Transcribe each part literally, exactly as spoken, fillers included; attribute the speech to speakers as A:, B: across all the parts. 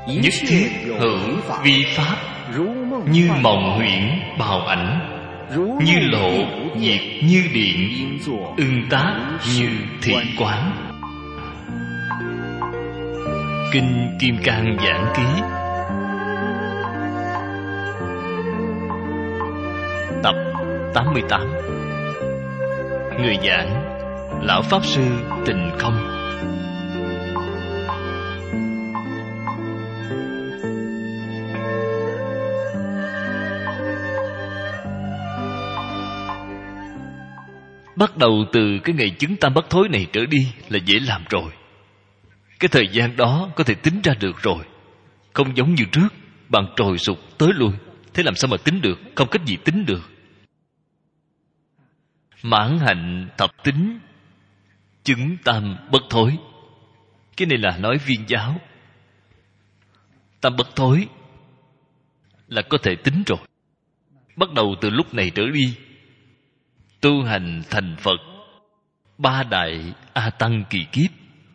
A: nhất thiết hữu vi pháp, như mộng huyễn bào ảnh, như lộ diệt như điện, ưng tác như thị quán. Kinh Kim Cang Giảng Ký, tập tám mươi tám. Người giảng Lão Pháp Sư Tịnh Không. Bắt đầu từ cái ngày chứng tam bất thối này trở đi là dễ làm rồi. Cái thời gian đó có thể tính ra được rồi. Không giống như trước, bạn trồi sụt tới lui. Thế làm sao mà tính được? Không cách gì tính được. Mãn hạnh thập tính chứng tam bất thối. Cái này là nói viên giáo. Tam bất thối là có thể tính rồi. Bắt đầu từ lúc này trở đi, tu hành thành Phật, ba đại A Tăng kỳ kiếp.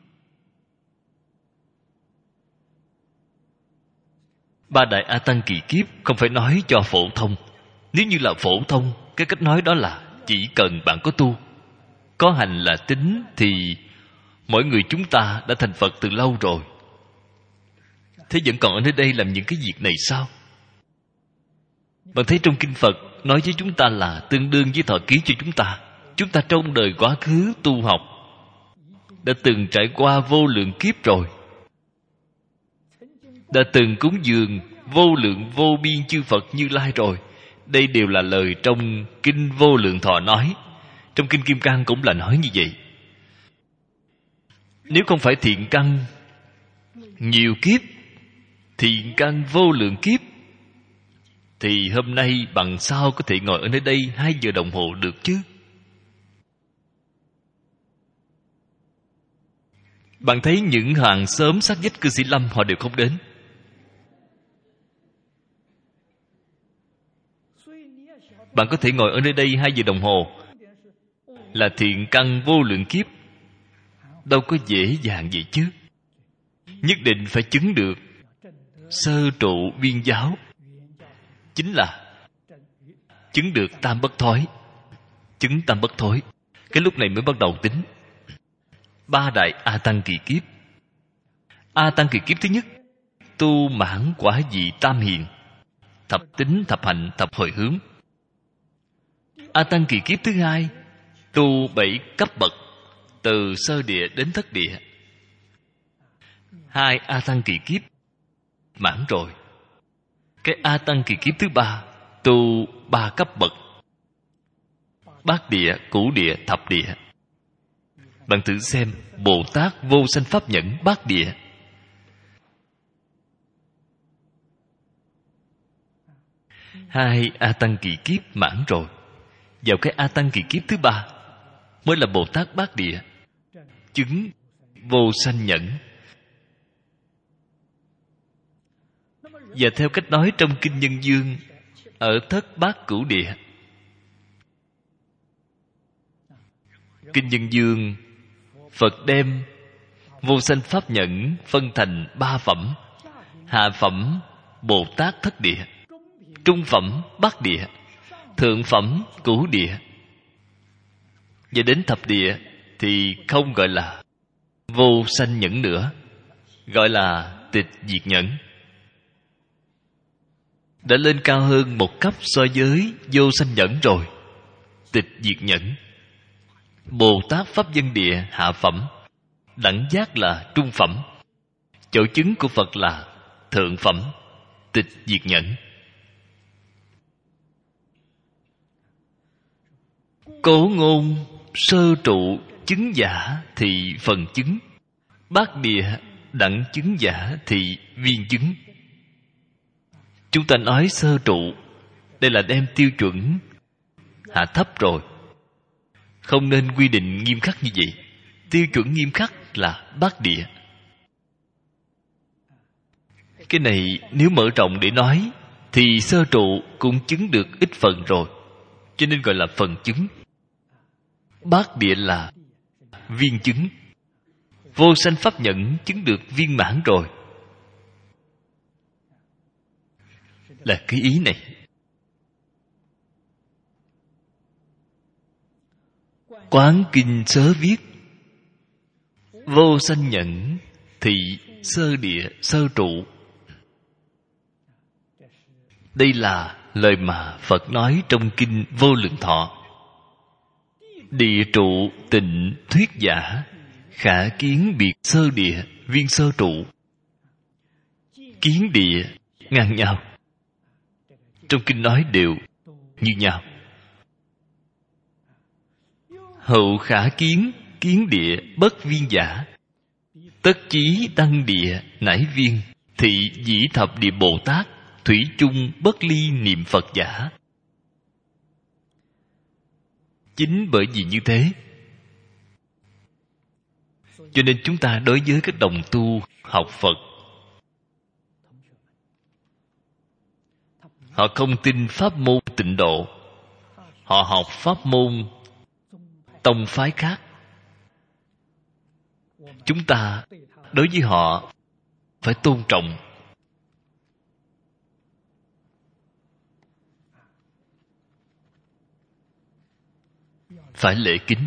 A: Ba đại A Tăng kỳ kiếp không phải nói cho phổ thông. Nếu như là phổ thông, cái cách nói đó là chỉ cần bạn có tu, có hành là tính, thì mỗi người chúng ta đã thành Phật từ lâu rồi. Thế vẫn còn ở nơi đây làm những cái việc này sao? Bạn thấy trong kinh Phật nói với chúng ta là tương đương với thọ ký cho chúng ta. Chúng ta trong đời quá khứ tu học đã từng trải qua vô lượng kiếp rồi, đã từng cúng dường vô lượng vô biên chư Phật Như Lai rồi. Đây đều là lời trong kinh Vô Lượng Thọ nói. Trong kinh Kim Cang cũng là nói như vậy. Nếu không phải thiện căn nhiều kiếp, thiện căn vô lượng kiếp, thì hôm nay bằng sao có thể ngồi ở nơi đây hai giờ đồng hồ được chứ? Bạn thấy những hàng xóm sát vách cư sĩ Lâm họ đều không đến. Bạn có thể ngồi ở nơi đây hai giờ đồng hồ là thiện căn vô lượng kiếp. Đâu có dễ dàng vậy chứ. Nhất định phải chứng được sơ trụ viên giáo, chính là chứng được tam bất thối. Chứng tam bất thối, cái lúc này mới bắt đầu tính ba đại A Tăng kỳ kiếp. A Tăng kỳ kiếp thứ nhất, tu mãn quả vị tam hiền, thập tính thập hạnh thập hồi hướng. A Tăng kỳ kiếp thứ hai, tu bảy cấp bậc, từ sơ địa đến thất địa. Hai A Tăng kỳ kiếp mãn rồi. Cái A Tăng kỳ kiếp thứ ba, tu ba cấp bậc, bát địa, cửu địa, thập địa. Bạn thử xem, Bồ Tát Vô Sanh Pháp Nhẫn bát địa, hai A Tăng kỳ kiếp mãn rồi. Vào cái A Tăng kỳ kiếp thứ ba mới là Bồ Tát bát địa, chứng vô sanh nhẫn. Và theo cách nói trong kinh Nhân Dương, ở thất bát cửu địa. Kinh Nhân Dương, Phật đem vô sanh pháp nhẫn phân thành ba phẩm. Hạ phẩm Bồ Tát thất địa, trung phẩm bát địa, thượng phẩm cửu địa. Và đến thập địa thì không gọi là vô sanh nhẫn nữa, gọi là tịch diệt nhẫn. Đã lên cao hơn một cấp so với vô sanh nhẫn rồi. Tịch diệt nhẫn. Bồ Tát Pháp Dân Địa hạ phẩm, đẳng giác là trung phẩm, chỗ chứng của Phật là thượng phẩm, tịch diệt nhẫn. Cố ngôn sơ trụ chứng giả thì phần chứng, bát địa đẳng chứng giả thì viên chứng. Chúng ta nói sơ trụ, đây là đem tiêu chuẩn hạ thấp rồi. Không nên quy định nghiêm khắc như vậy. Tiêu chuẩn nghiêm khắc là bát địa. Cái này nếu mở rộng để nói thì sơ trụ cũng chứng được ít phần rồi, cho nên gọi là phần chứng. Bát địa là viên chứng. Vô sanh pháp nhẫn chứng được viên mãn rồi. là cái ý này. Quán kinh sớ viết: vô sanh nhẫn thị sơ địa sơ trụ. Đây là lời mà Phật nói trong kinh Vô Lượng Thọ. Địa trụ tịnh thuyết giả, khả kiến biệt sơ địa viên sơ trụ. Kiến địa ngang nhau, trong kinh nói đều như nhau. Hậu khả kiến kiến địa bất viên giả, tất chí đăng địa nải viên, thị dĩ thập địa Bồ Tát, thủy chung bất ly niệm Phật giả. Chính bởi vì như thế, cho nên chúng ta đối với các đồng tu học Phật, họ không tin pháp môn tịnh độ, họ học pháp môn tông phái khác, chúng ta đối với họ phải tôn trọng, phải lễ kính.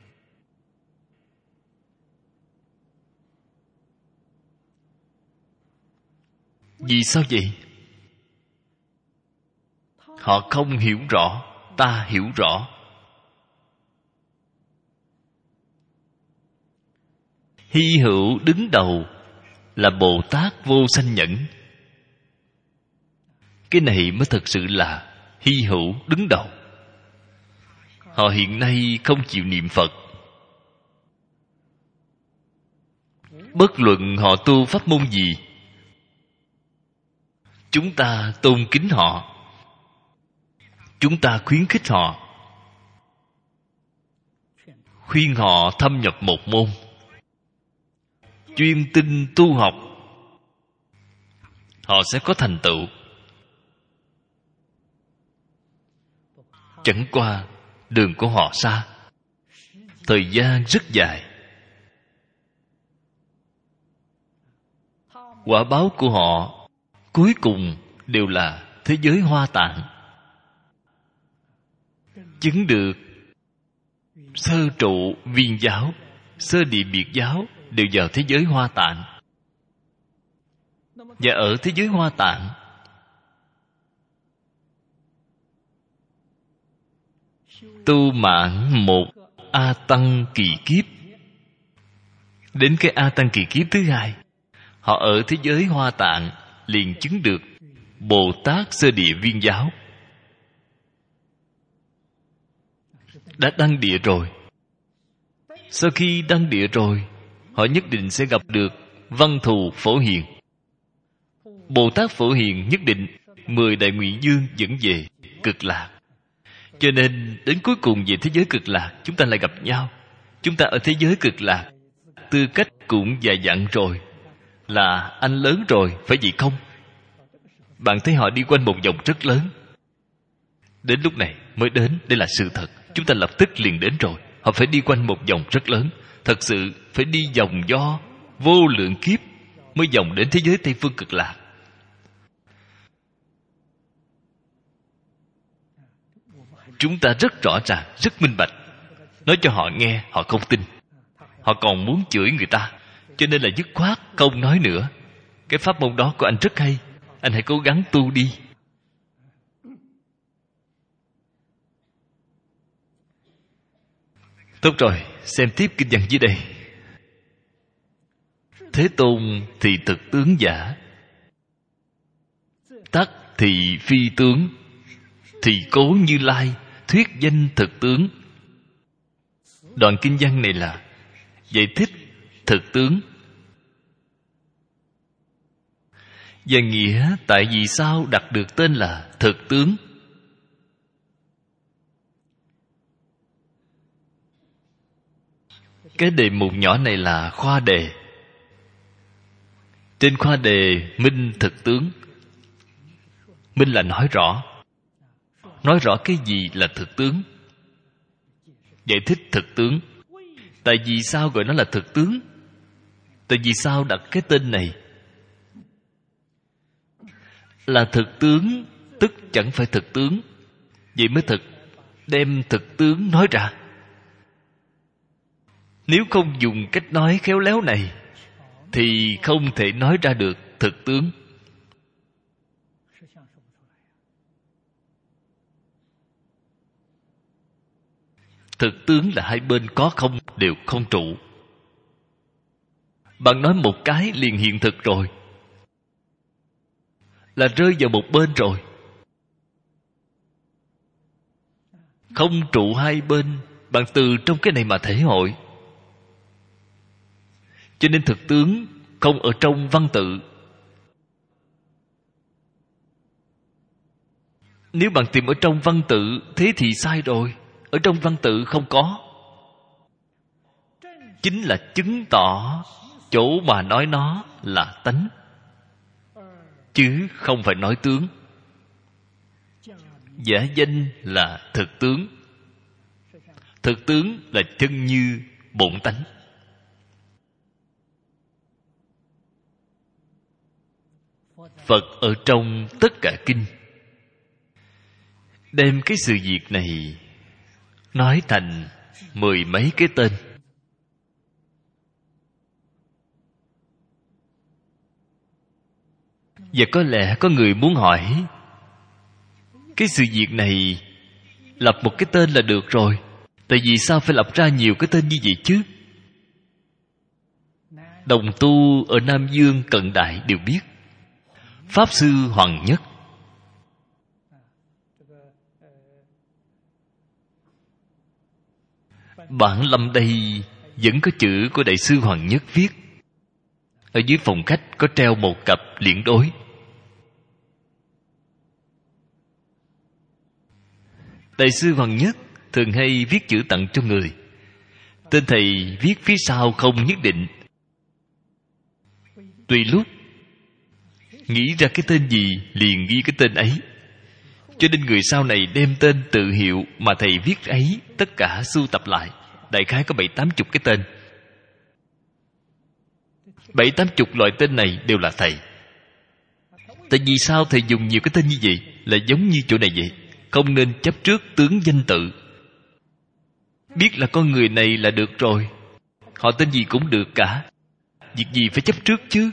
A: Vì sao vậy? Họ không hiểu rõ, ta hiểu rõ. Hy hữu đứng đầu là Bồ Tát vô sanh nhẫn. Cái này mới thật sự là hy hữu đứng đầu. Họ hiện nay không chịu niệm Phật. Bất luận họ tu pháp môn gì, chúng ta tôn kính họ, chúng ta khuyến khích họ, khuyên họ thâm nhập một môn, chuyên tinh tu học, họ sẽ có thành tựu. Chẳng qua đường của họ xa, thời gian rất dài, quả báo của họ cuối cùng đều là thế giới Hoa Tạng. Chứng được sơ trụ viên giáo, sơ địa biệt giáo đều vào thế giới Hoa Tạng. Và ở thế giới Hoa Tạng, tu mãn một A Tăng kỳ kiếp. Đến cái A Tăng kỳ kiếp thứ hai, họ ở thế giới Hoa Tạng liền chứng được Bồ Tát sơ địa viên giáo. Đã đăng địa rồi. Sau khi đăng địa rồi, họ nhất định sẽ gặp được Văn Thù Phổ Hiền. Bồ Tát Phổ Hiền nhất định mười đại nguyện dương dẫn về Cực Lạc. Cho nên đến cuối cùng về thế giới Cực Lạc, chúng ta lại gặp nhau. Chúng ta ở thế giới Cực Lạc, tư cách cũng già dặn rồi, là anh lớn rồi, phải vậy không? Bạn thấy họ đi quanh một vòng rất lớn. Đến lúc này mới đến, đây là sự thật. Chúng ta lập tức liền đến rồi. Họ phải đi quanh một vòng rất lớn. Thật sự phải đi vòng do vô lượng kiếp mới vòng đến thế giới Tây Phương Cực Lạc. Chúng ta rất rõ ràng, rất minh bạch. Nói cho họ nghe, họ không tin. Họ còn muốn chửi người ta. Cho nên là dứt khoát không nói nữa. Cái pháp môn đó của anh rất hay, anh hãy cố gắng tu đi. Tốt rồi, xem tiếp kinh văn dưới đây. Thế Tôn thì thực tướng giả, tắc thì phi tướng, thì cố Như Lai thuyết danh thực tướng. Đoạn kinh văn này là giải thích thực tướng. Và nghĩa tại vì sao đặt được tên là thực tướng. Cái đề mục nhỏ này là khoa đề. Trên khoa đề minh thực tướng. Minh là nói rõ. Nói rõ cái gì là thực tướng. Giải thích thực tướng. Tại vì sao gọi nó là thực tướng? Tại vì sao đặt cái tên này? là thực tướng, tức chẳng phải thực tướng. Vậy mới thực đem thực tướng nói ra. Nếu không dùng cách nói khéo léo này thì không thể nói ra được thực tướng. Thực tướng là hai bên có không đều không trụ. Bạn nói một cái liền hiện thực rồi, là rơi vào một bên rồi. Không trụ hai bên, bạn từ trong cái này mà thể hội. Cho nên thực tướng không ở trong văn tự. Nếu bạn tìm ở trong văn tự, thế thì sai rồi. Ở trong văn tự không có. Chính là chứng tỏ chỗ mà nói nó là tánh, chứ không phải nói tướng. Giả danh là thực tướng. Thực tướng là chân như bổn tánh. Phật ở trong tất cả kinh đem cái sự việc này nói thành mười mấy cái tên. Và có lẽ có người muốn hỏi, cái sự việc này lập một cái tên là được rồi, tại vì sao phải lập ra nhiều cái tên như vậy chứ? Đồng tu ở Nam Dương cận đại đều biết. Pháp Sư Hoàng Nhất, bản lâm đây vẫn có chữ của Đại sư Hoàng Nhất viết. Ở dưới phòng khách có treo một cặp liễn đối. Đại sư Hoàng Nhất thường hay viết chữ tặng cho người. Tên thầy viết phía sau không nhất định. Tùy lúc nghĩ ra cái tên gì liền ghi cái tên ấy. Cho nên người sau này đem tên tự hiệu mà thầy viết ấy tất cả sưu tập lại, đại khái có bảy tám chục cái tên. Bảy tám chục loại tên này đều là thầy. Tại vì sao thầy dùng nhiều cái tên như vậy? Là giống như chỗ này vậy. Không nên chấp trước tướng danh tự. Biết là con người này là được rồi, họ tên gì cũng được cả. Việc gì phải chấp trước chứ?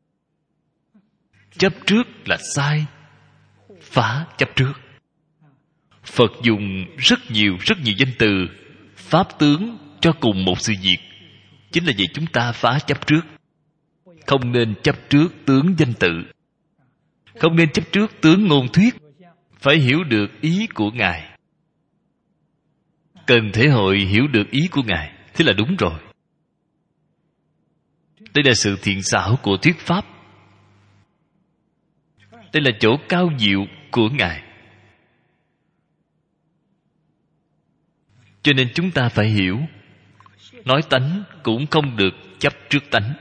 A: Chấp trước là sai, phá chấp trước. Phật dùng rất nhiều rất nhiều danh từ, pháp tướng cho cùng một sự việc. Chính là vì chúng ta phá chấp trước. Không nên chấp trước tướng danh tự, không nên chấp trước tướng ngôn thuyết. Phải hiểu được ý của Ngài, cần thể hội hiểu được ý của Ngài, thế là đúng rồi. Đây là sự thiện xảo của thuyết pháp. Đây là chỗ cao diệu của Ngài. Cho nên chúng ta phải hiểu, nói tánh cũng không được chấp trước tánh,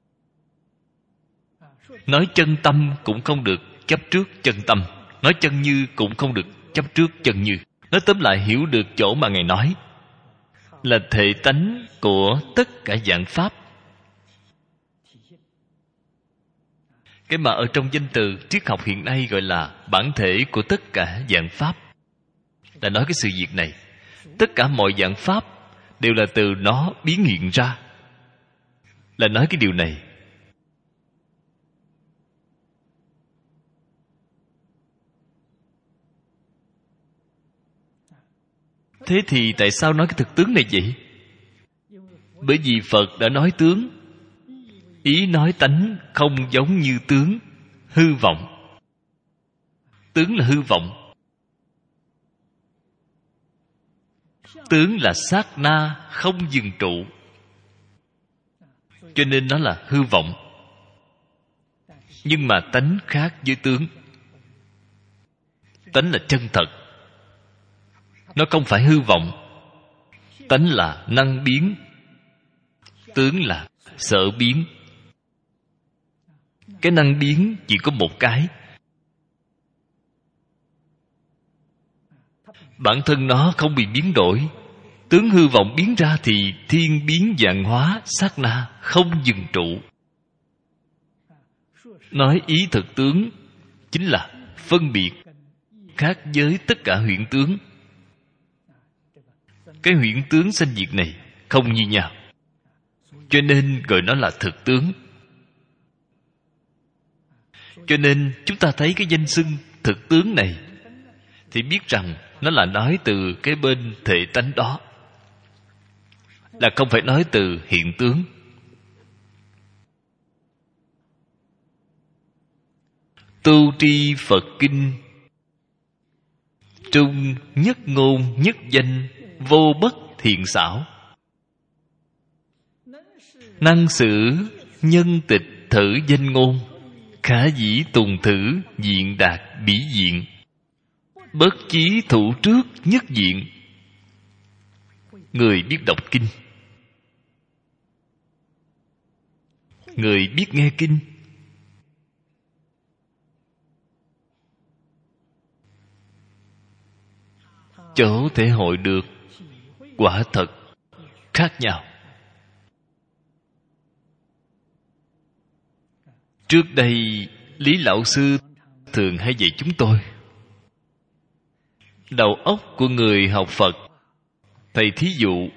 A: nói chân tâm cũng không được chấp trước chân tâm, nói chân như cũng không được chấp trước chân như. Nói tóm lại, hiểu được chỗ mà Ngài nói là thể tánh của tất cả dạng pháp. Cái mà ở trong danh từ triết học hiện nay gọi là bản thể của tất cả dạng pháp, là nói cái sự việc này. Tất cả mọi dạng pháp đều là từ nó biến hiện ra, là nói cái điều này. Thế thì tại sao nói cái thực tướng này vậy? Bởi vì Phật đã nói tướng. Ý nói tánh không giống như tướng, hư vọng. Tướng là hư vọng. Tướng là sát na không dừng trụ, cho nên nó là hư vọng. Nhưng mà tánh khác với tướng. Tánh là chân thật, nó không phải hư vọng. Tánh là năng biến, tướng là sở biến. Cái năng biến chỉ có một cái, bản thân nó không bị biến đổi. Tướng hư vọng biến ra thì thiên biến vạn hóa, sát na không dừng trụ. Nói ý thực tướng chính là phân biệt khác với tất cả huyễn tướng. Cái huyễn tướng sanh diệt này không như nhau, cho nên gọi nó là thực tướng. Cho nên chúng ta thấy cái danh xưng thực tướng này thì biết rằng nó là nói từ cái bên thể tánh đó, là không phải nói từ hiện tướng. Tu tri Phật kinh, trung nhất ngôn nhất danh, vô bất thiện xảo. Năng sử nhân tịch thử danh ngôn, khả dĩ tùng thử diện đạt bỉ diện. Bất chí thủ trước nhất diện. Người biết đọc kinh, người biết nghe kinh, chỗ thể hội được quả thật khác nhau. Trước đây Lý Lão Sư thường hay dạy chúng tôi, đầu óc của người học Phật, thầy thí dụ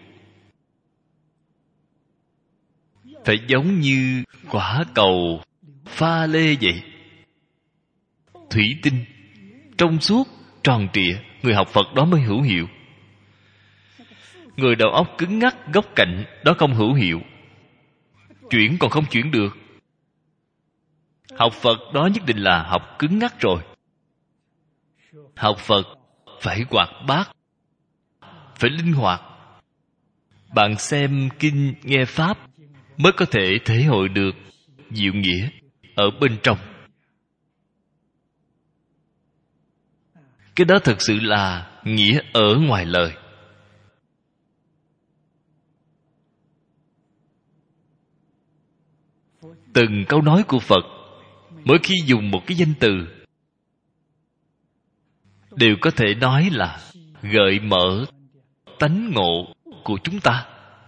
A: phải giống như quả cầu pha lê vậy, thủy tinh, trong suốt, tròn trịa, người học Phật đó mới hữu hiệu. Người đầu óc cứng ngắc, góc cạnh đó không hữu hiệu, chuyển còn không chuyển được. Học Phật đó nhất định là học cứng ngắc rồi. Học Phật phải hoạt bát, phải linh hoạt. Bạn xem kinh nghe pháp mới có thể thể hội được diệu nghĩa ở bên trong. Cái đó thực sự là nghĩa ở ngoài lời. Từng câu nói của Phật, mỗi khi dùng một cái danh từ đều có thể nói là gợi mở tánh ngộ của chúng ta.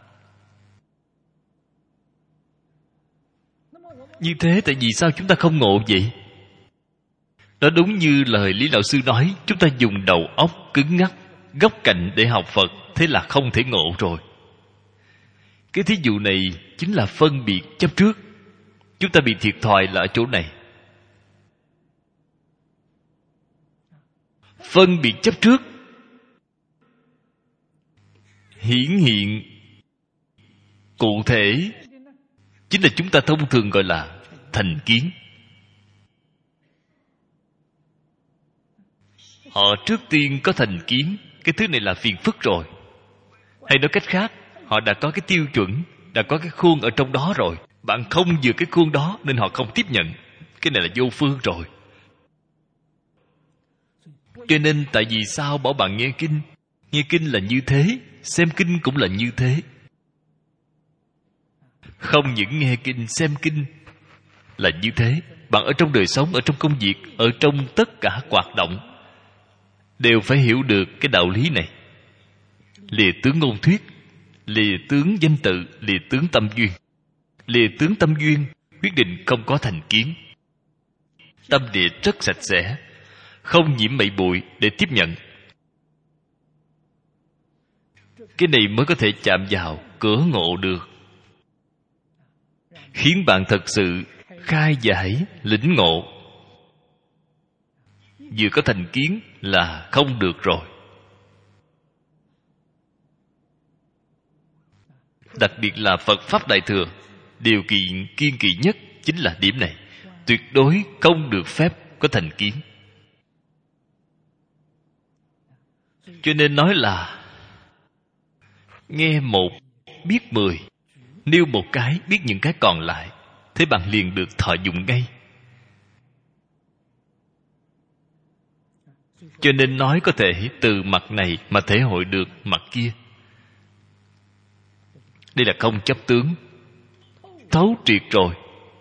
A: Như thế tại vì sao chúng ta không ngộ vậy? Đó đúng như lời Lý Lão Sư nói, chúng ta dùng đầu óc cứng ngắc, góc cạnh để học Phật, thế là không thể ngộ rồi. Cái thí dụ này chính là phân biệt chấp trước. Chúng ta bị thiệt thòi là ở chỗ này. Phân biệt chấp trước hiển hiện cụ thể chính là chúng ta thông thường gọi là thành kiến. Họ trước tiên có thành kiến, cái thứ này là phiền phức rồi. Hay nói cách khác, họ đã có cái tiêu chuẩn, đã có cái khuôn ở trong đó rồi. Bạn không vừa cái khuôn đó nên họ không tiếp nhận. Cái này là vô phương rồi. Cho nên tại vì sao bảo bạn nghe kinh? Nghe kinh là như thế, xem kinh cũng là như thế. Không những nghe kinh, xem kinh là như thế. Bạn ở trong đời sống, ở trong công việc, ở trong tất cả hoạt động đều phải hiểu được cái đạo lý này. Lìa tướng ngôn thuyết, lìa tướng danh tự, lìa tướng tâm duyên. Lìa tướng tâm duyên quyết định không có thành kiến. Tâm địa rất sạch sẽ, không nhiễm mậy bụi để tiếp nhận. Cái này mới có thể chạm vào cửa ngộ được, khiến bạn thật sự khai giải lĩnh ngộ. Vừa có thành kiến là không được rồi. Đặc biệt là Phật Pháp Đại Thừa, điều kiện kiên kỵ nhất chính là điểm này. Tuyệt đối không được phép có thành kiến. Cho nên nói là nghe một biết mười, nêu một cái biết những cái còn lại, thế bạn liền được thọ dụng ngay. Cho nên nói có thể từ mặt này mà thể hội được mặt kia. Đây là không chấp tướng, thấu triệt rồi.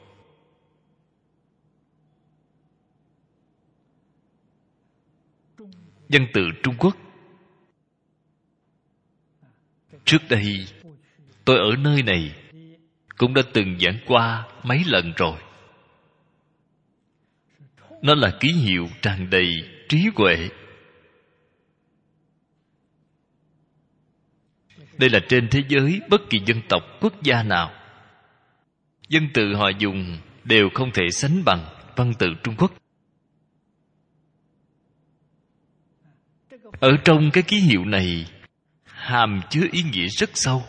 A: Văn tự Trung Quốc. Trước đây tôi ở nơi này cũng đã từng giảng qua mấy lần rồi. Nó là ký hiệu tràn đầy trí huệ. Đây là trên thế giới bất kỳ dân tộc, quốc gia nào, dân tự họ dùng đều không thể sánh bằng văn tự Trung Quốc. Ở trong cái ký hiệu này hàm chứa ý nghĩa rất sâu.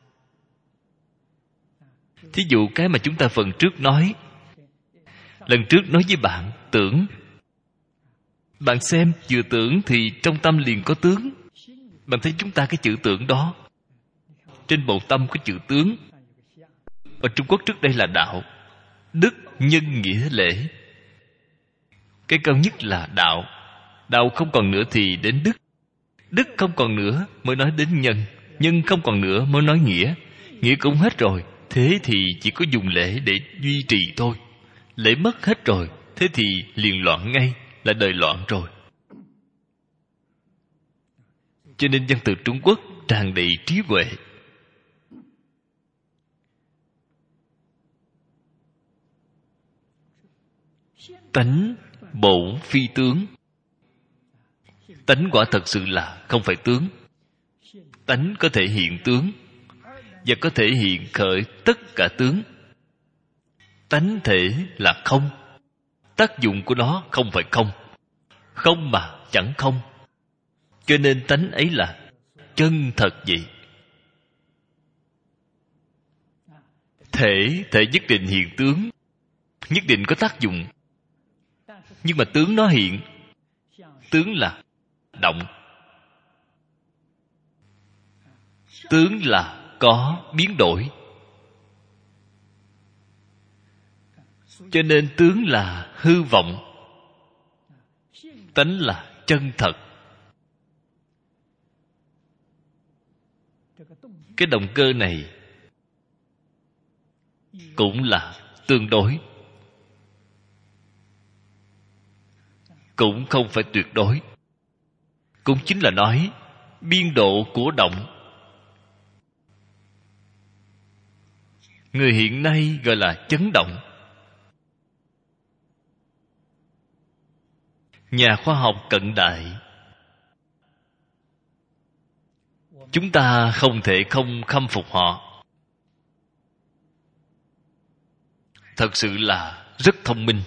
A: Thí dụ cái mà chúng ta phần trước nói, lần trước nói với bạn tưởng. Bạn xem, vừa tưởng thì trong tâm liền có tướng. Bạn thấy chúng ta cái chữ tưởng đó, trên bầu tâm có chữ tướng. Ở Trung Quốc trước đây là đạo, đức, nhân, nghĩa, lễ. Cái cao nhất là đạo. Đạo không còn nữa thì đến đức. Đức không còn nữa mới nói đến nhân. Nhân không còn nữa mới nói nghĩa. Nghĩa cũng hết rồi, thế thì chỉ có dùng lễ để duy trì thôi. Lễ mất hết rồi, thế thì liền loạn ngay, là đời loạn rồi. Cho nên văn tự Trung Quốc tràn đầy trí huệ. Tánh bổn phi tướng. Tánh quả thật sự là không phải tướng. Tánh có thể hiện tướng và có thể hiện khởi tất cả tướng. Tánh thể là không. Tác dụng của nó không phải không. Không mà chẳng không. Cho nên tánh ấy là chân thật vậy. Thể, thể nhất định hiện tướng, nhất định có tác dụng. Nhưng mà tướng nó hiện, tướng là động, tướng là có biến đổi. Cho nên tướng là hư vọng, tánh là chân thật. Cái động cơ này cũng là tương đối, cũng không phải tuyệt đối. Cũng chính là nói biên độ của động. Người hiện nay gọi là chấn động. Nhà khoa học cận đại, chúng ta không thể không khâm phục họ. Thật sự là rất thông minh.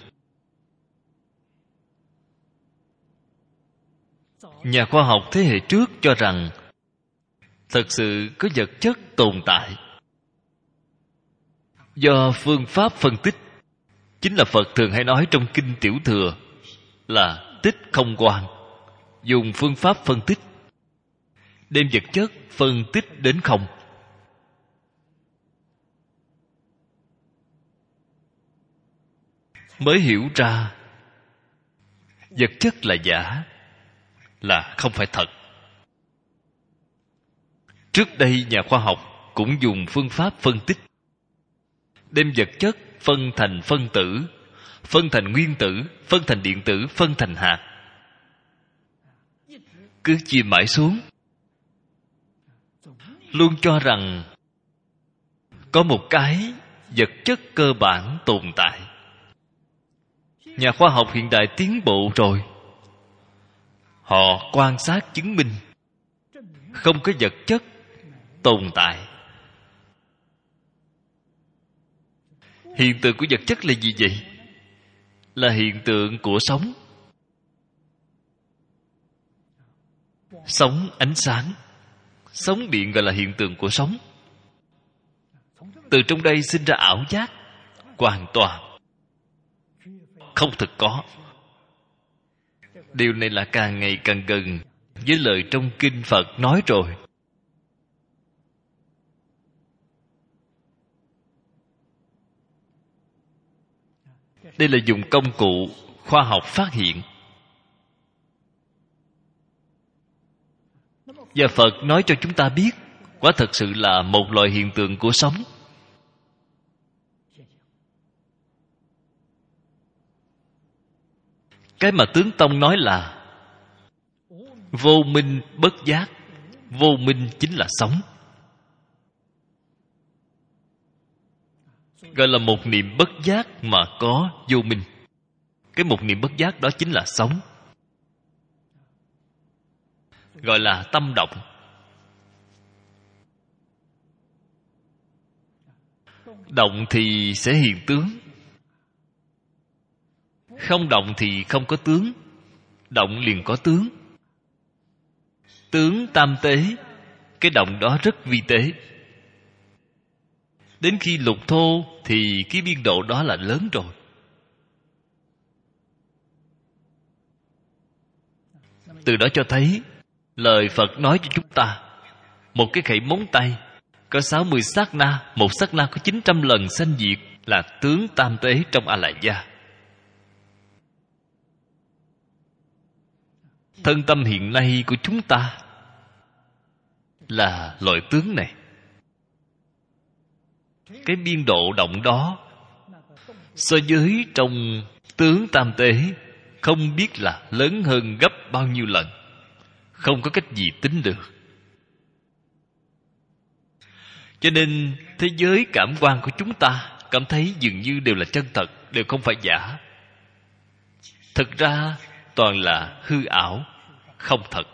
A: Nhà khoa học thế hệ trước cho rằng thật sự có vật chất tồn tại. Do phương pháp phân tích, chính là Phật thường hay nói trong Kinh Tiểu Thừa là tích không quan. Dùng phương pháp phân tích, đem vật chất phân tích đến không. Mới hiểu ra vật chất là giả, là không phải thật. Trước đây nhà khoa học cũng dùng phương pháp phân tích, đem vật chất phân thành phân tử, phân thành nguyên tử, phân thành điện tử, phân thành hạt. Cứ chia mãi xuống, luôn cho rằng có một cái vật chất cơ bản tồn tại. Nhà khoa học hiện đại tiến bộ rồi, họ quan sát chứng minh không có vật chất tồn tại. Hiện tượng của vật chất là gì vậy? Là hiện tượng của sóng. Sóng ánh sáng, sóng điện gọi là hiện tượng của sóng. Từ trong đây sinh ra ảo giác, hoàn toàn không thực có. Điều này là càng ngày càng gần với lời trong kinh Phật nói rồi. Đây là dùng công cụ khoa học phát hiện. Và Phật nói cho chúng ta biết, quả thật sự là một loại hiện tượng của sóng. Cái mà Tướng Tông nói là vô minh bất giác. Vô minh chính là sóng, gọi là một niệm bất giác mà có vô minh. Cái một niệm bất giác đó chính là sống, gọi là tâm động. Động thì sẽ hiện tướng, không động thì không có tướng. Động liền có tướng. Tướng tam tế, cái động đó rất vi tế. Đến khi lục thô thì cái biên độ đó là lớn rồi. Từ đó cho thấy lời Phật nói cho chúng ta, một cái khẩy móng tay có sáu mươi sát na, một sát na có chín trăm lần sanh diệt, là tướng tam tế trong A Lại Gia. Thân tâm hiện nay của chúng ta là loại tướng này. Cái biên độ động đó so với trong tướng tam tế không biết là lớn hơn gấp bao nhiêu lần, không có cách gì tính được. Cho nên thế giới cảm quan của chúng ta cảm thấy dường như đều là chân thật, đều không phải giả. Thực ra toàn là hư ảo, không thật.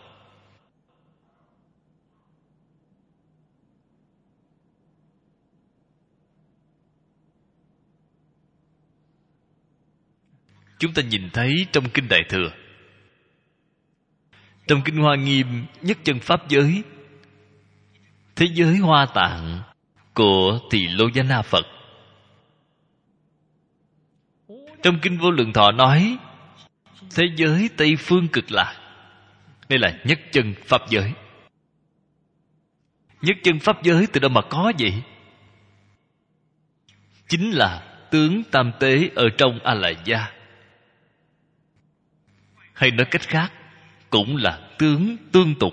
A: Chúng ta nhìn thấy trong Kinh Đại Thừa, trong Kinh Hoa Nghiêm nhất chân Pháp giới, thế giới Hoa Tạng của Tỳ Lô Giá Na Phật. Trong Kinh Vô Lượng Thọ nói thế giới Tây Phương Cực Lạc. Đây là nhất chân Pháp giới. Nhất chân Pháp giới từ đâu mà có vậy? Chính là tướng tam tế ở trong A Lại Gia. Hay nói cách khác, cũng là tướng tương tục.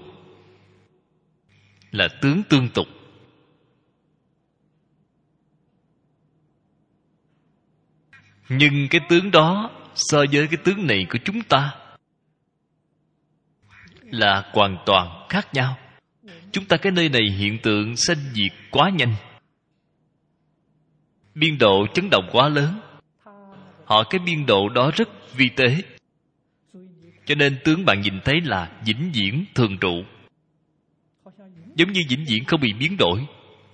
A: Là tướng tương tục. Nhưng cái tướng đó so với cái tướng này của chúng ta là hoàn toàn khác nhau. Chúng ta cái nơi này hiện tượng sanh diệt quá nhanh, biên độ chấn động quá lớn. Họ cái biên độ đó rất vi tế, cho nên tướng bạn nhìn thấy là vĩnh viễn thường trụ, giống như vĩnh viễn không bị biến đổi.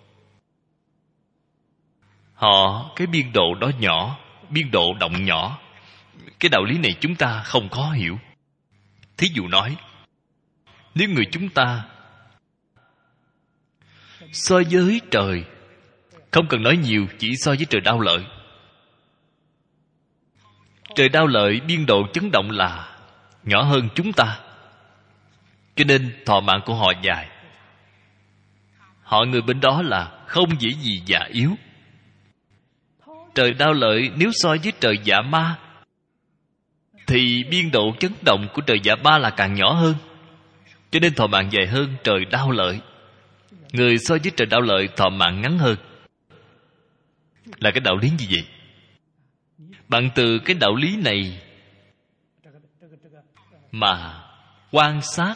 A: Họ cái biên độ đó nhỏ, biên độ động nhỏ. Cái đạo lý này chúng ta không khó hiểu. Thí dụ nói, nếu người chúng ta so với trời, không cần nói nhiều, chỉ so với trời Đao Lợi. Trời Đao Lợi biên độ chấn động là nhỏ hơn chúng ta, cho nên thọ mạng của họ dài. Họ người bên đó là không dễ gì già yếu. Trời Đao Lợi nếu so với trời Dạ Ma thì biên độ chấn động của trời Dạ Ma là càng nhỏ hơn, cho nên thọ mạng dài hơn trời Đao Lợi. Người so với trời Đao Lợi thọ mạng ngắn hơn. Là cái đạo lý như vậy. Bạn từ cái đạo lý này mà quan sát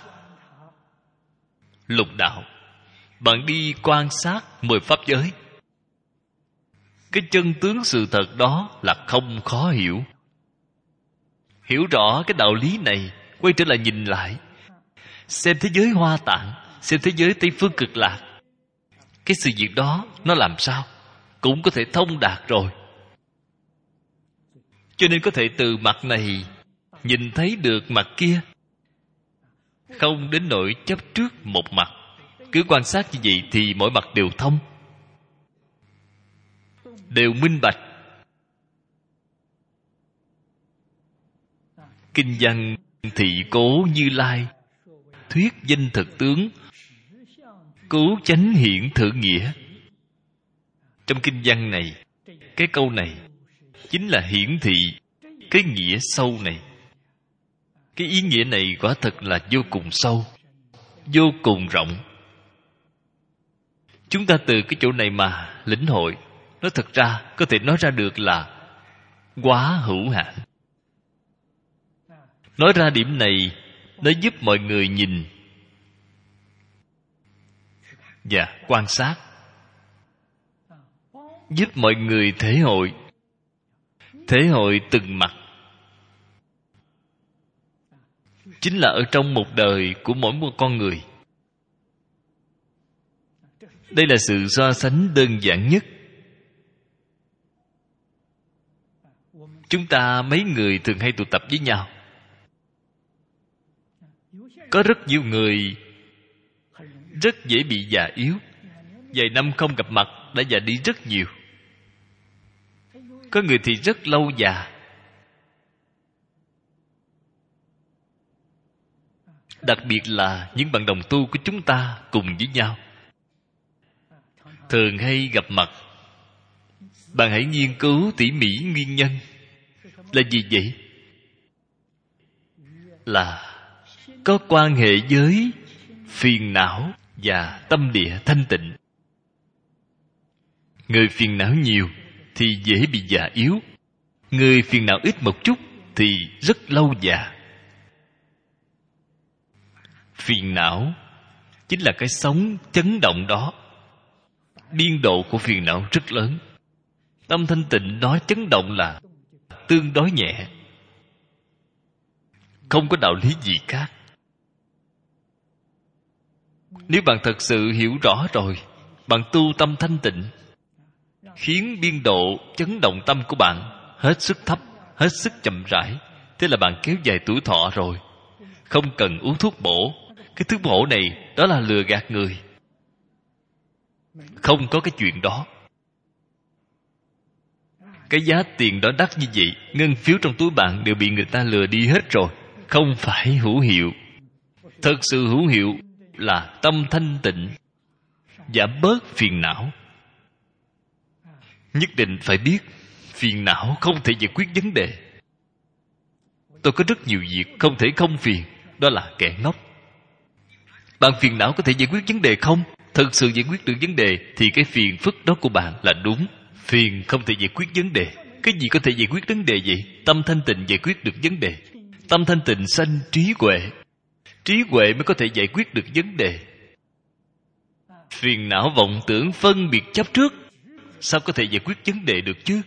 A: lục đạo, bạn đi quan sát mười pháp giới, cái chân tướng sự thật đó là không khó hiểu. Hiểu rõ cái đạo lý này, quay trở lại nhìn lại, xem thế giới Hoa Tạng, xem thế giới Tây Phương Cực Lạc, cái sự việc đó nó làm sao cũng có thể thông đạt rồi. Cho nên có thể từ mặt này nhìn thấy được mặt kia, không đến nỗi chấp trước một mặt. Cứ quan sát như vậy thì mỗi mặt đều thông, đều minh bạch. Kinh văn thị cố Như Lai, thuyết danh thực tướng, cứu chánh hiển thử nghĩa. Trong kinh văn này, cái câu này chính là hiển thị cái nghĩa sâu này. Cái ý nghĩa này quả thật là vô cùng sâu, vô cùng rộng. Chúng ta từ cái chỗ này mà lĩnh hội, nó thật ra có thể nói ra được là quá hữu hạn. Nói ra điểm này, nó giúp mọi người nhìn và quan sát, giúp mọi người thể hội, thể hội từng mặt, chính là ở trong một đời của mỗi một con người. Đây là sự so sánh đơn giản nhất. Chúng ta mấy người thường hay tụ tập với nhau. Có rất nhiều người rất dễ bị già yếu. Vài năm không gặp mặt đã già đi rất nhiều. Có người thì rất lâu già. Đặc biệt là những bạn đồng tu của chúng ta cùng với nhau, thường hay gặp mặt. Bạn hãy nghiên cứu tỉ mỉ nguyên nhân. Là gì vậy? Là có quan hệ với phiền não và tâm địa thanh tịnh. Người phiền não nhiều thì dễ bị già yếu. Người phiền não ít một chút thì rất lâu già. Phiền não chính là cái sóng chấn động đó. Biên độ của phiền não rất lớn. Tâm thanh tịnh nó chấn động là tương đối nhẹ, không có đạo lý gì khác. Nếu bạn thật sự hiểu rõ rồi, bạn tu tâm thanh tịnh, khiến biên độ chấn động tâm của bạn hết sức thấp, hết sức chậm rãi, thế là bạn kéo dài tuổi thọ rồi. Không cần uống thuốc bổ. Cái thuốc bổ này đó là lừa gạt người. Không có cái chuyện đó. Cái giá tiền đó đắt như vậy, ngân phiếu trong túi bạn đều bị người ta lừa đi hết rồi. Không phải hữu hiệu. Thật sự hữu hiệu là tâm thanh tịnh, giảm bớt phiền não. Nhất định phải biết phiền não không thể giải quyết vấn đề. Tôi có rất nhiều việc không thể không phiền. Đó là kẻ ngốc. Bạn phiền não có thể giải quyết vấn đề không? Thật sự giải quyết được vấn đề thì cái phiền phức đó của bạn là đúng. Phiền không thể giải quyết vấn đề. Cái gì có thể giải quyết vấn đề vậy? Tâm thanh tịnh giải quyết được vấn đề. Tâm thanh tịnh sanh trí huệ. Trí huệ mới có thể giải quyết được vấn đề. Phiền não vọng tưởng phân biệt chấp trước, sao có thể giải quyết vấn đề được chứ?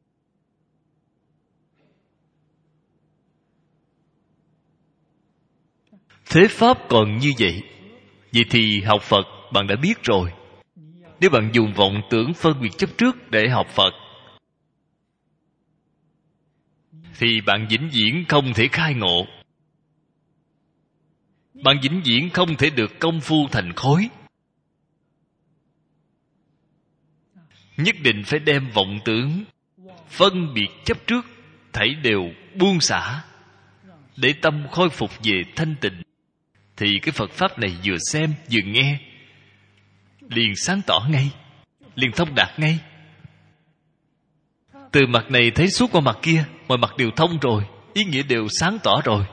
A: Thế Pháp còn như vậy, vậy thì học Phật bạn đã biết rồi. Nếu bạn dùng vọng tưởng phân biệt chấp trước để học Phật, thì bạn vĩnh viễn không thể khai ngộ. Bạn vĩnh viễn không thể được công phu thành khối. Nhất định phải đem vọng tưởng phân biệt chấp trước thảy đều buông xả, để tâm khôi phục về thanh tịnh. Thì cái Phật Pháp này vừa xem vừa nghe liền sáng tỏ ngay, liền thông đạt ngay. Từ mặt này thấy suốt qua mặt kia, mọi mặt đều thông rồi, ý nghĩa đều sáng tỏ rồi.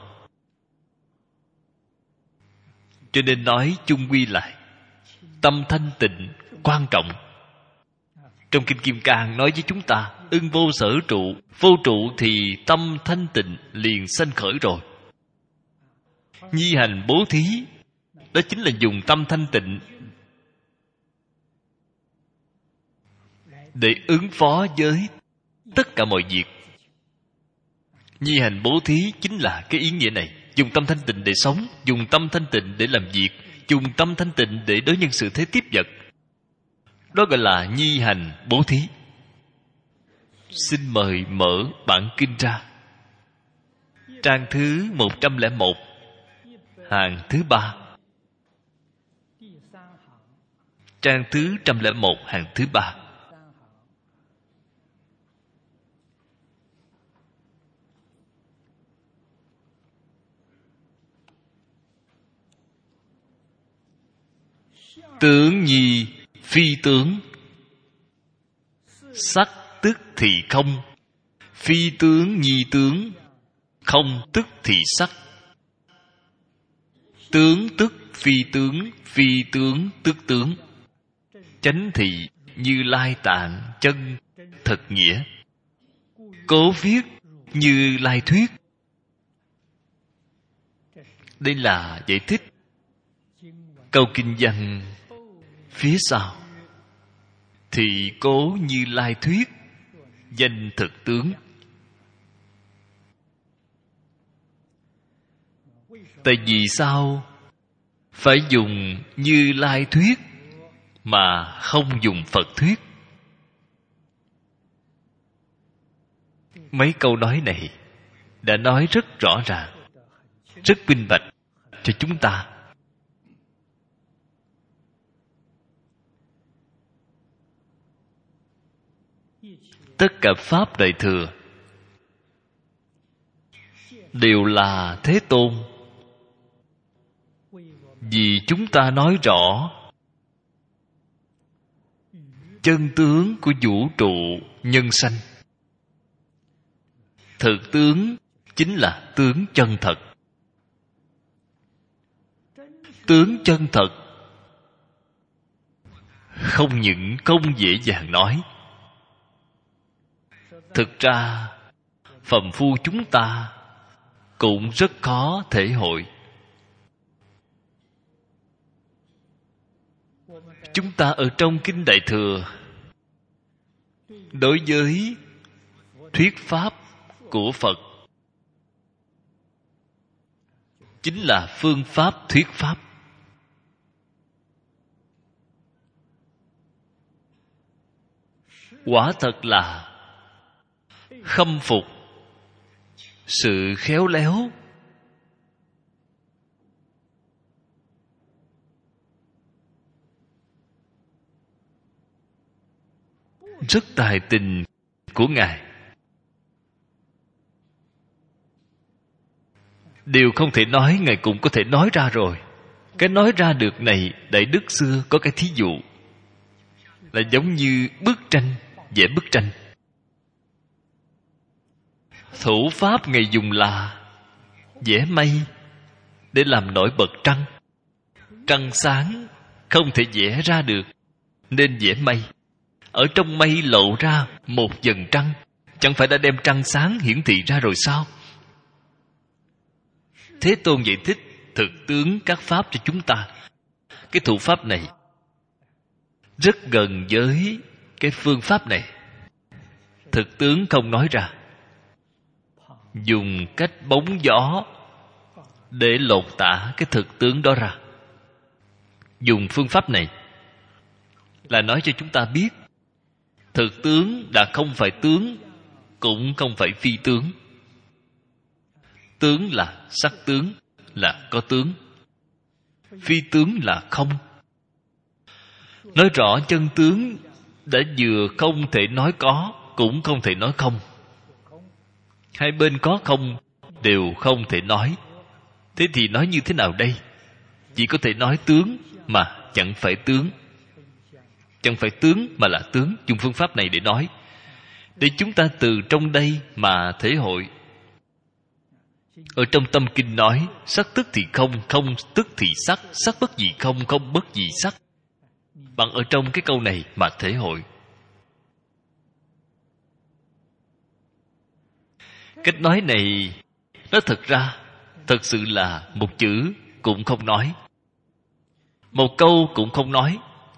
A: Cho nên nói chung quy lại, tâm thanh tịnh quan trọng. Trong Kinh Kim Cang nói với chúng ta, ưng vô sở trụ. Vô trụ thì tâm thanh tịnh liền sanh khởi rồi. Nhi hành bố thí, đó chính là dùng tâm thanh tịnh để ứng phó với tất cả mọi việc. Nhi hành bố thí chính là cái ý nghĩa này. Dùng tâm thanh tịnh để sống, dùng tâm thanh tịnh để làm việc, dùng tâm thanh tịnh để đối nhân xử thế tiếp vật. Đó gọi là nhi hành bố thí. Xin mời mở bản kinh ra. Trang thứ một trăm lẻ một, hàng thứ ba. Trang thứ một trăm lẻ một, hàng thứ ba. Tướng nhi phi tướng, sắc tức thì không. Phi tướng nhi tướng, không tức thì sắc. Tướng tức phi tướng, phi tướng tức tướng. Chánh thị Như Lai tạng chân thật nghĩa. Cố viết Như Lai thuyết. Đây là giải thích câu kinh văn phía sau. Thì cố Như Lai thuyết, danh thực tướng. Tại vì sao phải dùng Như Lai thuyết mà không dùng Phật thuyết? Mấy câu nói này đã nói rất rõ ràng, rất minh bạch cho chúng ta. Tất cả Pháp Đại Thừa đều là Thế Tôn vì chúng ta nói rõ chân tướng của vũ trụ nhân sanh. Thực tướng chính là tướng chân thật. Tướng chân thật không những không dễ dàng nói, thực ra phàm phu chúng ta cũng rất khó thể hội. Chúng ta ở trong Kinh Đại Thừa, đối với thuyết pháp của Phật chính là phương pháp thuyết pháp. Quả thật là khâm phục sự khéo léo, rất tài tình của Ngài. Điều không thể nói Ngài cũng có thể nói ra rồi. Cái nói ra được này, Đại Đức xưa có cái thí dụ là giống như bức tranh, vẽ bức tranh. Thủ pháp Ngài dùng là vẽ mây để làm nổi bật trăng. Trăng sáng không thể vẽ ra được, nên vẽ mây. Ở trong mây lộ ra một vầng trăng, chẳng phải đã đem trăng sáng hiển thị ra rồi sao? Thế Tôn giải thích thực tướng các pháp cho chúng ta. Cái thủ pháp này rất gần với cái phương pháp này. Thực tướng không nói ra, dùng cách bóng gió để lột tả cái thực tướng đó ra. Dùng phương pháp này là nói cho chúng ta biết thực tướng đã không phải tướng, cũng không phải phi tướng. Tướng là sắc tướng, là có tướng. Phi tướng là không. Nói rõ chân tướng đã vừa không thể nói có, cũng không thể nói không. Hai bên có không đều không thể nói. Thế thì nói như thế nào đây? Chỉ có thể nói tướng mà chẳng phải tướng. Chẳng phải tướng mà là tướng. Dùng phương pháp này để nói, để chúng ta từ trong đây mà thể hội. Ở trong tâm kinh nói sắc tức thì không, không tức thì sắc, sắc bất dị không, không bất dị sắc. Bạn ở trong cái câu này mà thể hội. Cách nói này nó thật ra thật sự là một chữ cũng không nói, một câu cũng không nói,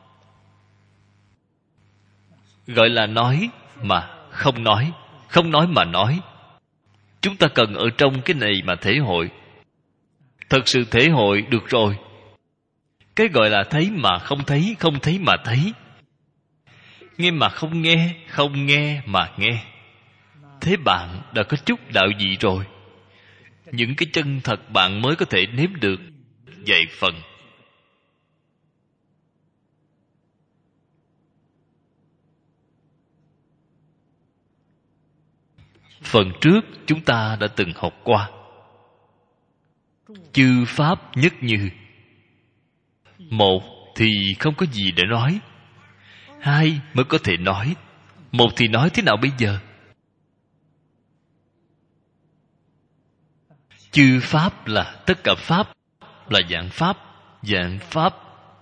A: gọi là nói mà không nói, không nói mà nói. Chúng ta cần ở trong cái này mà thể hội. Thật sự thể hội được rồi. Cái gọi là thấy mà không thấy, không thấy mà thấy, nghe mà không nghe, không nghe mà nghe. Thế bạn đã có chút đạo vị rồi. Những cái chân thật bạn mới có thể nếm được vài phần. Phần trước chúng ta đã từng học qua chư pháp nhất như. Một thì không có gì để nói, hai mới có thể nói. Một thì nói thế nào bây giờ? Chư pháp là tất cả pháp, là dạng pháp, dạng pháp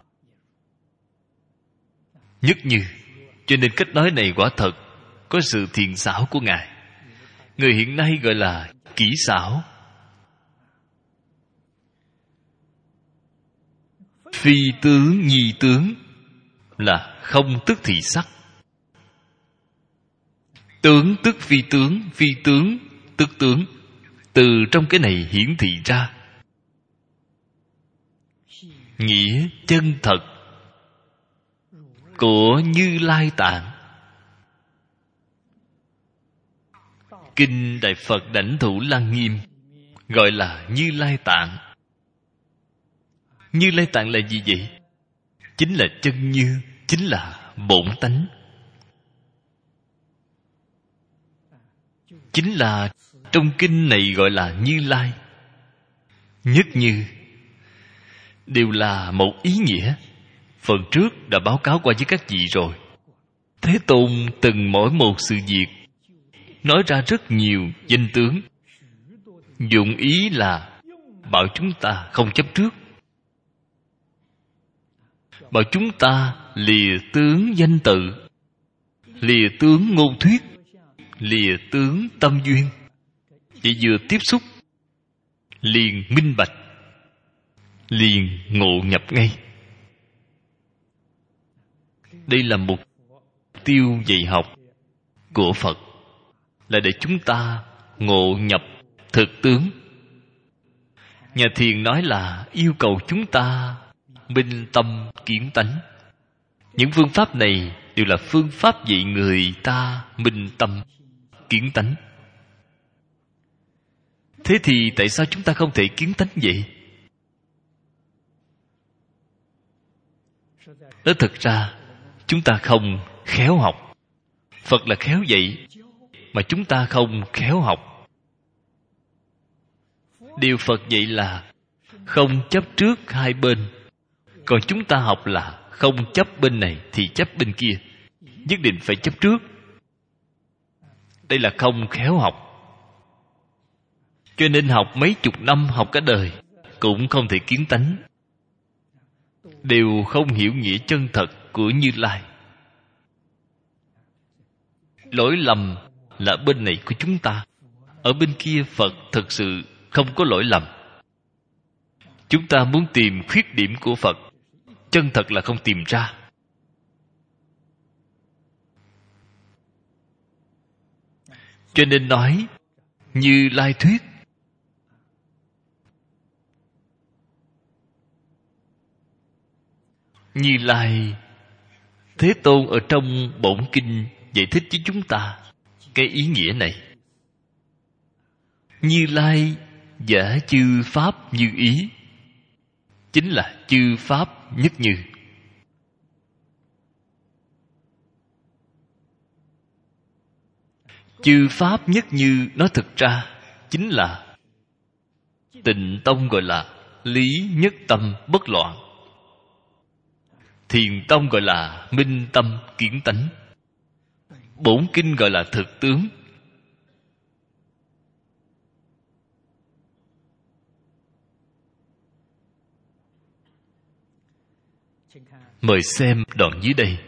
A: nhất như. Cho nên cách nói này quả thật có sự thiện xảo của Ngài. Người hiện nay gọi là kỹ xảo. Phi tướng nhi tướng là không tức thì sắc, tướng tức phi tướng, phi tướng tức tướng. Từ trong cái này hiển thị ra nghĩa chân thật của Như Lai Tạng. Kinh Đại Phật Đảnh Thủ Lăng Nghiêm gọi là Như Lai Tạng. Như Lai Tạng là gì vậy? Chính là chân như, chính là bổn tánh, chính là trong kinh này gọi là Như Lai. Nhất như đều là một ý nghĩa. Phần trước đã báo cáo qua với các vị rồi. Thế Tôn từng mỗi một sự việc nói ra rất nhiều danh tướng, dụng ý là bảo chúng ta không chấp trước, bảo chúng ta lìa tướng danh tự, lìa tướng ngôn thuyết, lìa tướng tâm duyên. Chỉ vừa tiếp xúc liền minh bạch, liền ngộ nhập ngay. Đây là mục tiêu dạy học của Phật, là để chúng ta ngộ nhập thực tướng. Nhà thiền nói là yêu cầu chúng ta minh tâm kiến tánh. Những phương pháp này đều là phương pháp dạy người ta minh tâm kiến tánh. Thế thì tại sao chúng ta không thể kiến tánh vậy? Đó thực ra chúng ta không khéo học. Phật là khéo dạy, mà chúng ta không khéo học. Điều Phật dạy là không chấp trước hai bên, còn chúng ta học là không chấp bên này thì chấp bên kia, nhất định phải chấp trước. Đây là không khéo học. Cho nên học mấy chục năm, học cả đời cũng không thể kiến tánh, đều không hiểu nghĩa chân thật của Như Lai. Lỗi lầm là bên này của chúng ta, ở bên kia Phật thực sự không có lỗi lầm. Chúng ta muốn tìm khuyết điểm của Phật, chân thật là không tìm ra. Cho nên nói Như Lai thuyết. Như Lai, Thế Tôn ở trong bổn kinh giải thích với chúng ta cái ý nghĩa này. Như Lai giả chư pháp như ý, chính là chư pháp nhất như. Chư pháp nhất như nói thực ra chính là Tịnh Tông gọi là lý nhất tâm bất loạn, Thiền Tông gọi là minh tâm kiến tánh, bổn kinh gọi là thực tướng. Mời xem đoạn dưới đây.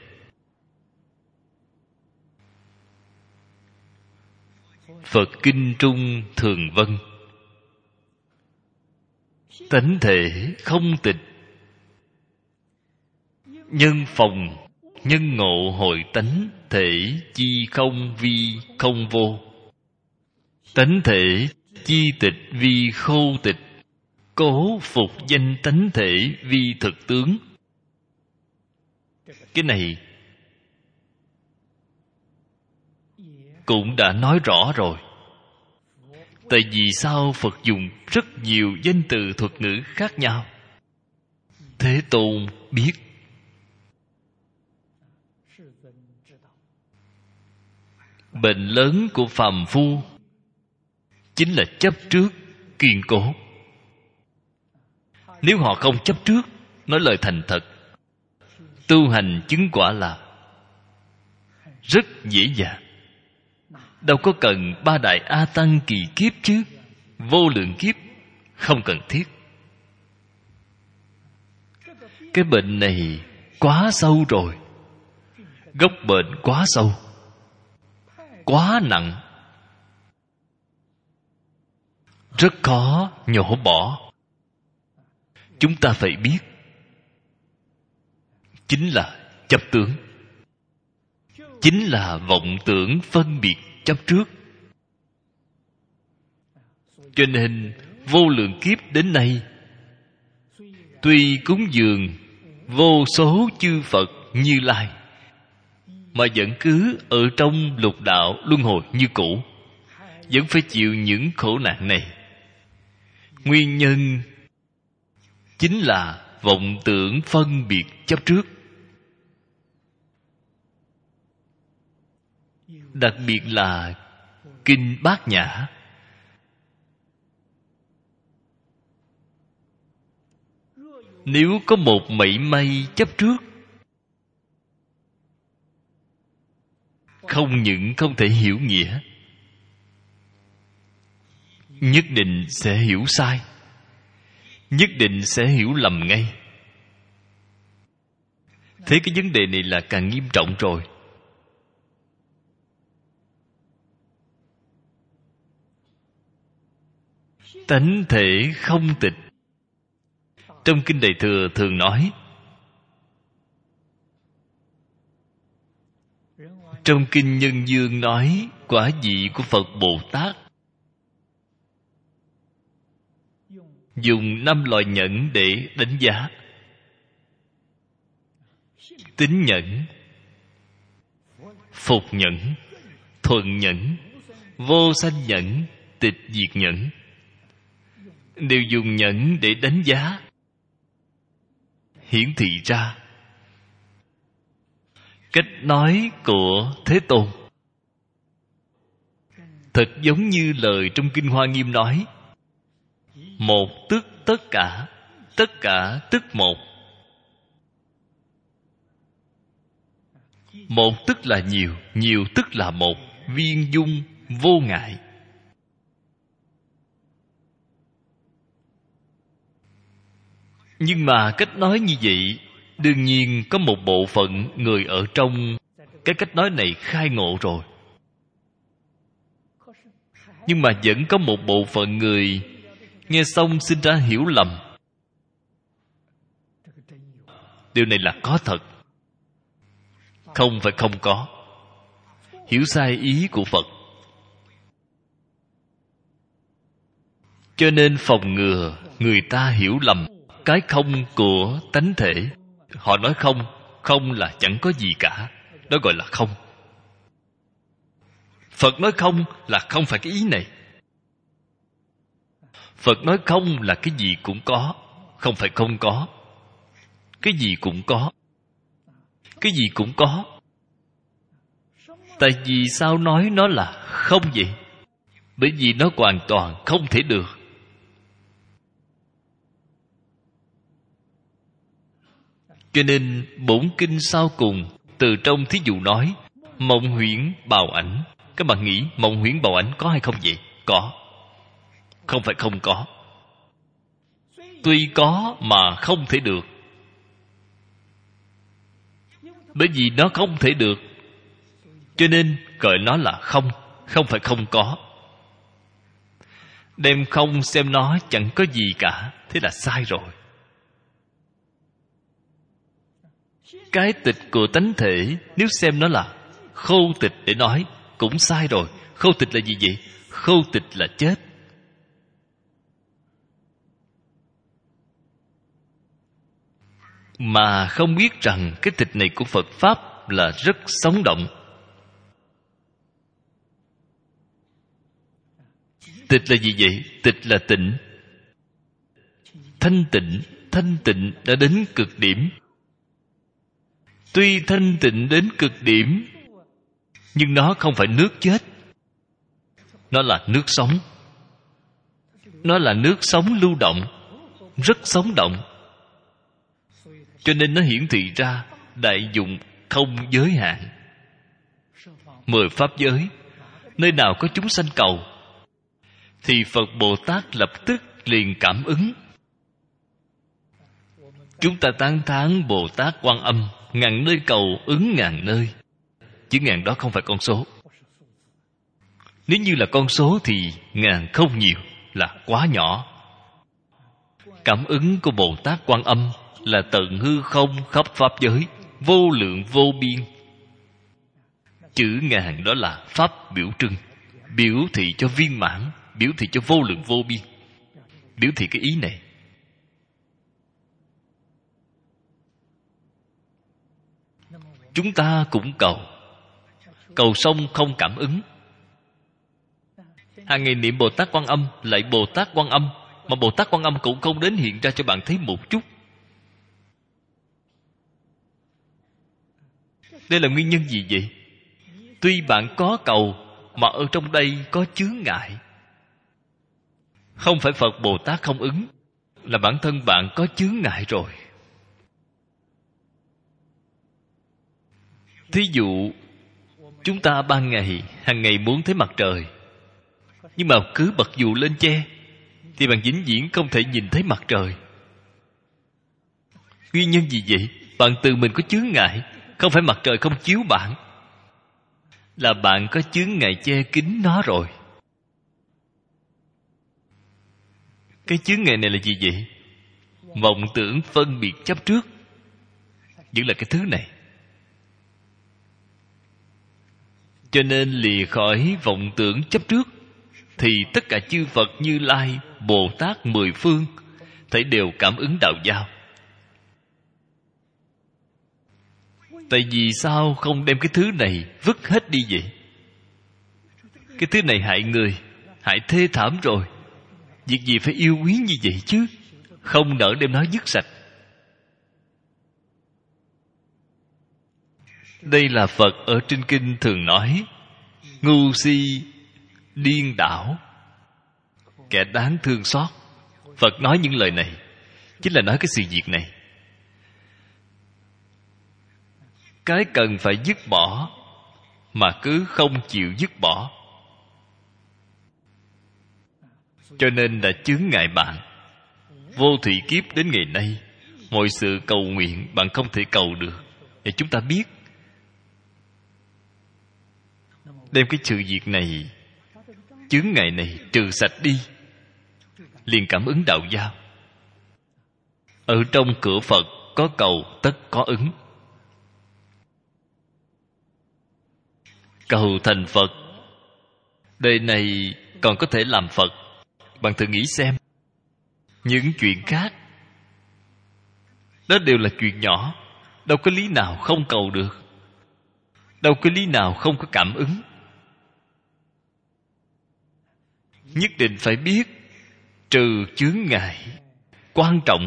A: Phật Kinh Trung thường vân: tánh thể không tịch, nhân phòng nhân ngộ hội tánh thể chi không vi không vô. Tánh thể chi tịch vi khô tịch, cố phục danh tánh thể vi thực tướng. Cái này cũng đã nói rõ rồi. Tại vì sao Phật dùng rất nhiều danh từ thuật ngữ khác nhau? Thế Tôn biết. Bệnh lớn của phàm phu chính là chấp trước kiên cố. Nếu họ không chấp trước, nói lời thành thật, tu hành chứng quả là rất dễ dàng. Đâu có cần ba đại A Tăng kỳ kiếp chứ. Vô lượng kiếp không cần thiết. Cái bệnh này quá sâu rồi. Gốc bệnh quá sâu, quá nặng, rất khó nhổ bỏ. Chúng ta phải biết, chính là chấp tướng, chính là vọng tưởng phân biệt chấp trước. Cho nên vô lượng kiếp đến nay, Tuy cúng dường vô số chư Phật Như Lai, mà vẫn cứ ở trong lục đạo luân hồi như cũ, vẫn phải chịu những khổ nạn này. Nguyên nhân chính là vọng tưởng phân biệt chấp trước. Đặc biệt là Kinh Bát Nhã, nếu có một mảy may chấp trước, không những không thể hiểu nghĩa, nhất định sẽ hiểu sai, nhất định sẽ hiểu lầm ngay. Thế cái vấn đề này là càng nghiêm trọng rồi. Tánh thể không tịch. Trong Kinh Đại Thừa thường nói, trong Kinh Nhân Dương nói quả vị của Phật Bồ Tát dùng năm loại nhẫn để đánh giá: tín nhẫn, phục nhẫn, thuận nhẫn, vô sanh nhẫn, tịch diệt nhẫn. Đều dùng nhẫn để đánh giá, hiển thị ra cách nói của Thế Tôn. Thật giống như lời trong Kinh Hoa Nghiêm nói: một tức tất cả, tất cả tức một. Một tức là nhiều, nhiều tức là một, viên dung vô ngại. Nhưng mà cách nói như vậy, đương nhiên có một bộ phận người ở trong cái cách nói này khai ngộ rồi. Nhưng mà vẫn có một bộ phận người nghe xong sinh ra hiểu lầm. Điều này là có thật, không phải không có. Hiểu sai ý của Phật. Cho nên phòng ngừa người ta hiểu lầm cái không của tánh thể. Họ nói không, không là chẳng có gì cả, đó gọi là không. Phật nói không là không phải cái ý này. Phật nói không là cái gì cũng có, không phải không có. Cái gì cũng có. Cái gì cũng có. Tại vì sao nói nó là không vậy? Bởi vì nó hoàn toàn không thể được. Cho nên bổn kinh sau cùng từ trong thí dụ nói mộng huyễn bào ảnh. Các bạn nghĩ mộng huyễn bào ảnh có hay không vậy? Có. Không phải không có. Tuy có mà không thể được. Bởi vì nó không thể được, cho nên gọi nó là không. Không phải không có. Đem không xem nó chẳng có gì cả, thế là sai rồi. Cái tịch của tánh thể, nếu xem nó là khô tịch để nói, cũng sai rồi. Khô tịch là gì vậy? Khô tịch là chết. Mà không biết rằng cái tịch này của Phật Pháp là rất sống động. Tịch là gì vậy? Tịch là tịnh. Thanh tịnh, thanh tịnh đã đến cực điểm. Tuy thanh tịnh đến cực điểm, nhưng nó không phải nước chết. Nó là nước sống. Nó là nước sống lưu động, rất sống động. Cho nên nó hiển thị ra đại dụng không giới hạn. Mười pháp giới, nơi nào có chúng sanh cầu, thì Phật Bồ Tát lập tức liền cảm ứng. Chúng ta tán thán Bồ Tát Quan Âm, ngàn nơi cầu ứng ngàn nơi. Chứ ngàn đó không phải con số. Nếu như là con số thì ngàn không nhiều, là quá nhỏ. Cảm ứng của Bồ Tát Quan Âm là tận hư không khắp pháp giới, vô lượng vô biên. Chữ ngàn đó là pháp biểu trưng, biểu thị cho viên mãn, biểu thị cho vô lượng vô biên, biểu thị cái ý này. chúng ta cũng cầu. Cầu xong không cảm ứng. Hàng ngày niệm Bồ Tát Quan Âm, lại Bồ Tát Quan Âm, mà Bồ Tát Quan Âm cũng không đến hiện ra cho bạn thấy một chút. Đây là nguyên nhân gì vậy? Tuy bạn có cầu, mà ở trong đây có chướng ngại. Không phải Phật Bồ Tát không ứng, là bản thân bạn có chướng ngại rồi. Thí dụ, chúng ta ban ngày, hàng ngày muốn thấy mặt trời, nhưng mà cứ bật dù lên che, thì bạn vĩnh viễn không thể nhìn thấy mặt trời. Nguyên nhân gì vậy? Bạn tự mình có chướng ngại. Không phải mặt trời không chiếu bạn, là bạn có chướng ngại che kín nó rồi. Cái chướng ngại này là gì vậy? Vọng tưởng phân biệt chấp trước, vẫn là cái thứ này. Cho nên lìa khỏi vọng tưởng chấp trước, thì tất cả chư Phật Như Lai, Bồ Tát mười phương thấy đều cảm ứng đạo giao. Tại vì sao không đem cái thứ này vứt hết đi vậy? Cái thứ này hại người, hại thê thảm rồi. Việc gì phải yêu quý như vậy chứ? Không nỡ đem nó dứt sạch. Đây là Phật ở trên kinh thường nói: ngu si, điên đảo, kẻ đáng thương xót. Phật nói những lời này chính là nói cái sự việc này. Cái cần phải dứt bỏ mà cứ không chịu dứt bỏ, cho nên đã chướng ngại bạn. Vô thủy kiếp đến ngày nay, mọi sự cầu nguyện bạn không thể cầu được. Để chúng ta biết, đem cái sự việc này, chướng ngại này trừ sạch đi, liền cảm ứng đạo giao. Ở trong cửa Phật có cầu tất có ứng. Cầu thành Phật, đời này còn có thể làm Phật. Bạn thử nghĩ xem, những chuyện khác đó đều là chuyện nhỏ, đâu có lý nào không cầu được, đâu có lý nào không có cảm ứng. Nhất định phải biết trừ chướng ngại quan trọng.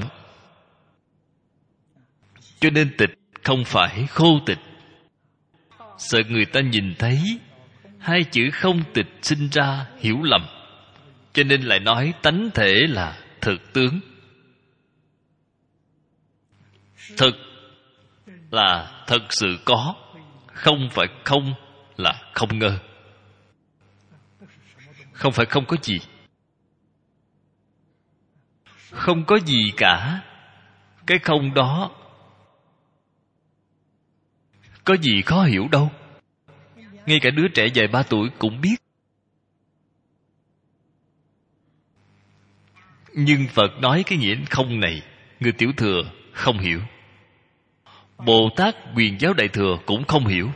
A: Cho nên tịch không phải khô tịch. Sợ người ta nhìn thấy hai chữ không tịch sinh ra hiểu lầm, cho nên lại nói tánh thể là thực tướng. Thực là thật sự có, không phải không là không ngơ. Không phải không có gì, không có gì cả. Cái không đó có gì khó hiểu đâu. Ngay cả đứa trẻ vài ba tuổi cũng biết. Nhưng Phật nói cái nghĩa không này, người tiểu thừa không hiểu, Bồ Tát Quyền Giáo Đại Thừa cũng không hiểu.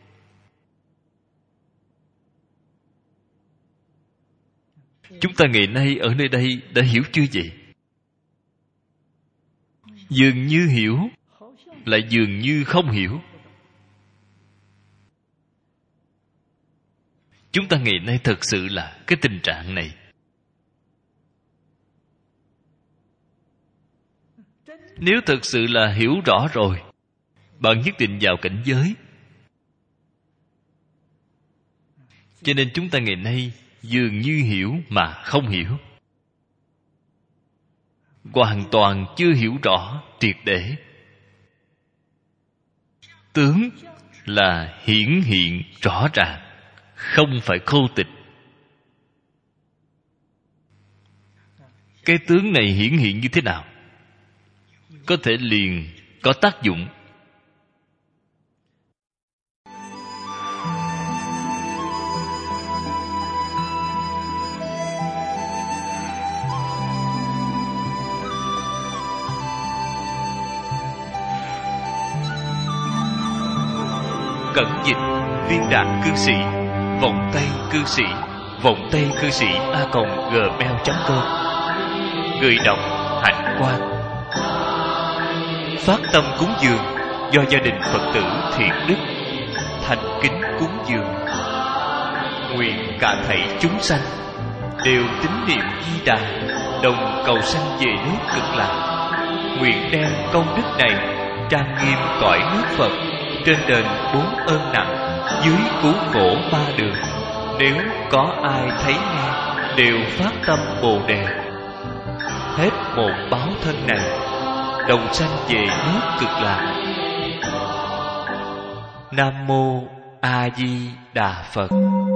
A: Chúng ta ngày nay ở nơi đây đã hiểu chưa vậy? Dường như hiểu, lại dường như không hiểu. Chúng ta ngày nay thật sự là cái tình trạng này. Nếu thật sự là hiểu rõ rồi, bạn nhất định vào cảnh giới. Cho nên chúng ta ngày nay dường như hiểu mà không hiểu, hoàn toàn chưa hiểu rõ triệt để. Tướng là hiển hiện rõ ràng, không phải khô tịch. Cái tướng này hiển hiện như thế nào? Có thể liền có tác dụng. Cẩn dịch Viên Đạt Cư Sĩ, Vọng Tây Cư Sĩ, Vọng Tây Cư Sĩ a còng gmail chấm com. Người đọc Hạnh Quang. Phát tâm cúng dường do gia đình Phật tử thiện đức thành kính cúng dường. Nguyện cả thảy chúng sanh đều tín niệm Di Đà, đồng cầu sanh về nước Cực Lạc. Nguyện đem công đức này trang nghiêm cõi nước Phật, trên đền bốn ơn nặng, dưới cứu khổ ba đường. Nếu có ai thấy nghe đều phát tâm Bồ Đề, hết một báo thân này đồng sanh về nước Cực Lạc. Nam mô A Di Đà Phật.